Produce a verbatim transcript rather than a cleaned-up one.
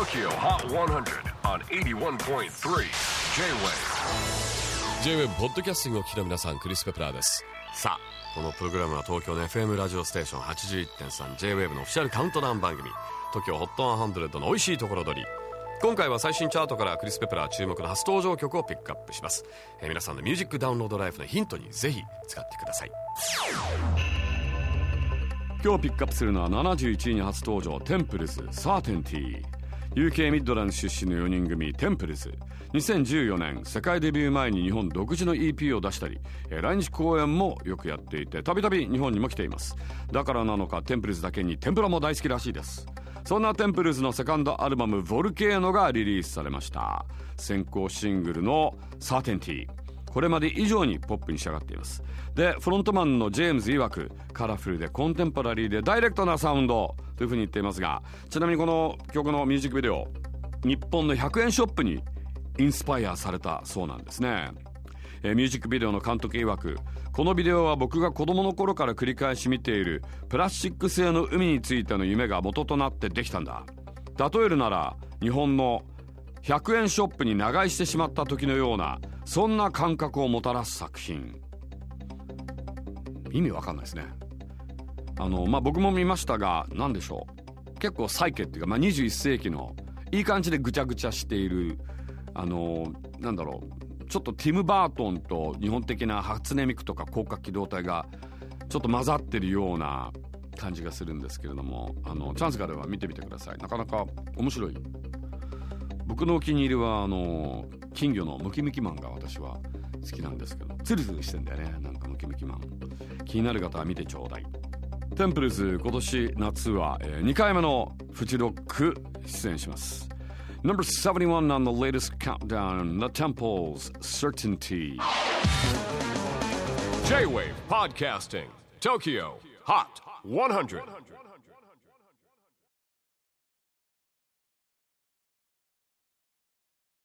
Tokyo Hot one hundred on エイティワンポイントスリー J-Wave J-Wave ポッドキャスティングをお聞きの皆さん、クリス・ペプラーです。さあ、このプログラムは東京の エフエム ラジオステーション はちじゅういってんさん J-Wave のオフィシャルカウントダウン番組 TOKYO ホットハンドレッドの美味しいところ取り。今回は最新チャートからクリス・ペプラー注目の初登場曲をピックアップします。えー、皆さんのミュージックダウンロードライフのヒントにぜひ使ってください。 今日ピックアップするのはななじゅういちいに初登場、テンプルズ サーティンティー。 ユーケー ミッドランド出身のよにん組テンプルズ、にせんじゅうよねん世界デビュー前に日本独自の イーピー を出したり、えー、来日公演もよくやっていて、たびたび日本にも来ています。だからなのかテンプルズだけに天ぷらも大好きらしいです。そんなテンプルズのセカンドアルバムヴォルケーノがリリースされました。先行シングルのサーティンティー、これまで以上にポップに仕上がっています。で、フロントマンのジェームズ曰く、カラフルでコンテンポラリーでダイレクトなサウンドというふうに言っていますが、ちなみにこの曲のミュージックビデオ、日本のひゃくえんショップにインスパイアされたそうなんですね。えー、ミュージックビデオの監督曰く、このビデオは僕が子供の頃から繰り返し見ているプラスチック製の海についての夢が元となってできたんだ。例えるなら日本のひゃくえんショップに長居してしまった時のような、そんな感覚をもたらす作品。意味わかんないですね。あのまあ僕も見ましたが、何でしょう、結構サイケっていうか、まあ、にじゅういっせいきのいい感じでぐちゃぐちゃしている、あのなんだろう、ちょっとティム・バートンと日本的な初音ミクとか広角機動隊がちょっと混ざってるような感じがするんですけれども、あのチャンスがあれば見てみてください。なかなか面白い。僕のお気に入りはあの金魚のムキムキマンが私は好きなんですけど、ツルツルしてんだよね、なんかムキムキマン。気になる方は見てちょうだい。テンプルズ今年夏は、えー、にかいめのフジロック出演します。 ナンバーセブンティワン on the latest countdown, The Temples Certainty. J-Wave Podcasting Tokyo Hot one hundred